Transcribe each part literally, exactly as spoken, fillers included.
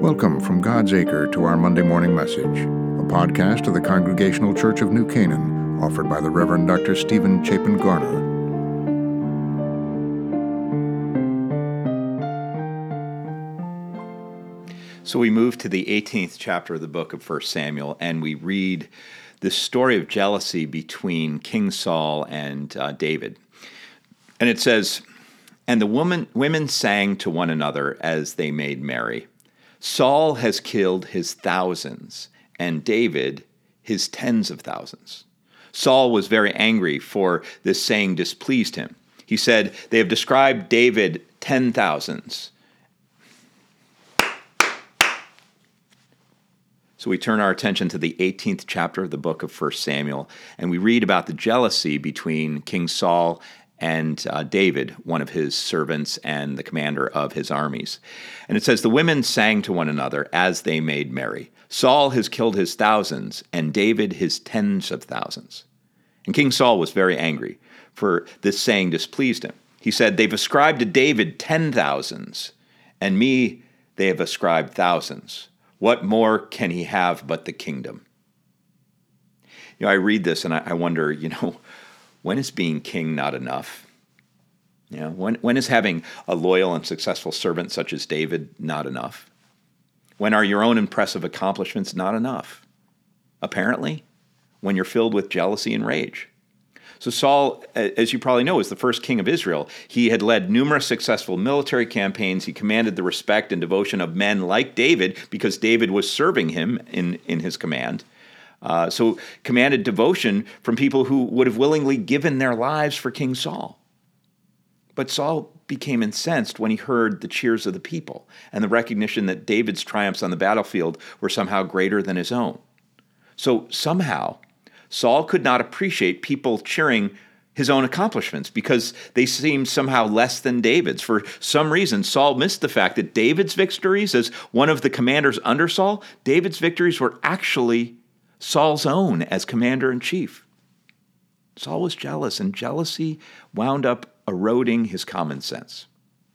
Welcome from God's Acre to our Monday morning message, a podcast of the Congregational Church of New Canaan, offered by the Reverend Doctor Stephen Chapin Garner. So we move to the eighteenth chapter of the book of First Samuel, and we read the story of jealousy between King Saul and uh, David. And it says, "And the woman, women sang to one another as they made merry. Saul has killed his thousands, and David his tens of thousands. Saul was very angry, for this saying displeased him. He said, 'They have described David ten thousands.'" So we turn our attention to the eighteenth chapter of the book of First Samuel, and we read about the jealousy between King Saul and uh, David, one of his servants and the commander of his armies. And it says, "The women sang to one another as they made merry. Saul has killed his thousands, and David his tens of thousands. And King Saul was very angry, for this saying displeased him. He said, 'They've ascribed to David ten thousands, and me they have ascribed thousands. What more can he have but the kingdom?'" You know, I read this and I, I wonder, you know, when is being king not enough? You know, when when is having a loyal and successful servant such as David not enough? When are your own impressive accomplishments not enough? Apparently, when you're filled with jealousy and rage. So Saul, as you probably know, is the first king of Israel. He had led numerous successful military campaigns. He commanded the respect and devotion of men like David because David was serving him in, in his command. Uh, so commanded devotion from people who would have willingly given their lives for King Saul. But Saul became incensed when he heard the cheers of the people and the recognition that David's triumphs on the battlefield were somehow greater than his own. So somehow, Saul could not appreciate people cheering his own accomplishments because they seemed somehow less than David's. For some reason, Saul missed the fact that David's victories, as one of the commanders under Saul, David's victories were actually Saul's own as commander-in-chief. Saul was jealous, and jealousy wound up eroding his common sense.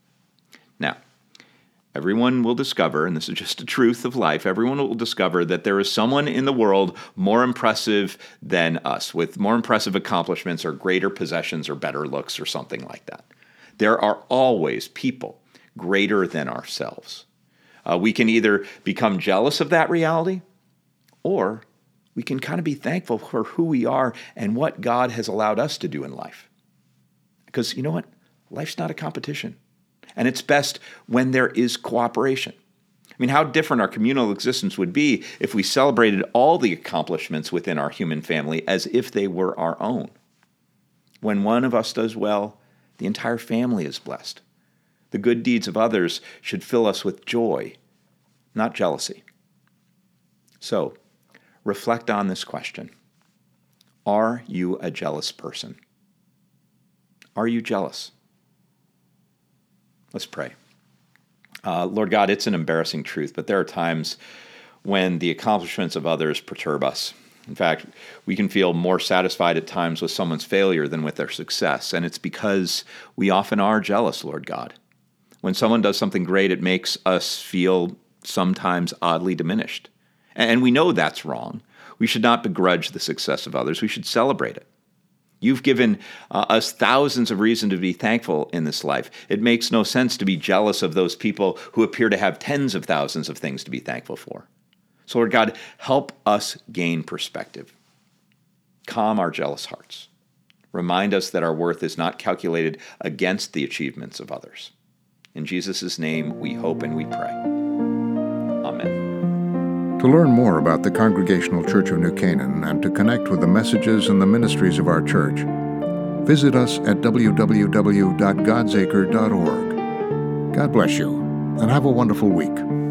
Now, everyone will discover, and this is just a truth of life, everyone will discover that there is someone in the world more impressive than us, with more impressive accomplishments or greater possessions or better looks or something like that. There are always people greater than ourselves. Uh, we can either become jealous of that reality, or we can kind of be thankful for who we are and what God has allowed us to do in life. Because you know what? Life's not a competition. And it's best when there is cooperation. I mean, how different our communal existence would be if we celebrated all the accomplishments within our human family as if they were our own. When one of us does well, the entire family is blessed. The good deeds of others should fill us with joy, not jealousy. So, reflect on this question. Are you a jealous person? Are you jealous? Let's pray. Uh, Lord God, it's an embarrassing truth, but there are times when the accomplishments of others perturb us. In fact, we can feel more satisfied at times with someone's failure than with their success, and it's because we often are jealous, Lord God. When someone does something great, it makes us feel sometimes oddly diminished. And we know that's wrong. We should not begrudge the success of others. We should celebrate it. You've given uh, us thousands of reasons to be thankful in this life. It makes no sense to be jealous of those people who appear to have tens of thousands of things to be thankful for. So, Lord God, help us gain perspective. Calm our jealous hearts. Remind us that our worth is not calculated against the achievements of others. In Jesus' name, we hope and we pray. Amen. To learn more about the Congregational Church of New Canaan and to connect with the messages and the ministries of our church, visit us at w w w dot gods acre dot org. God bless you, and have a wonderful week.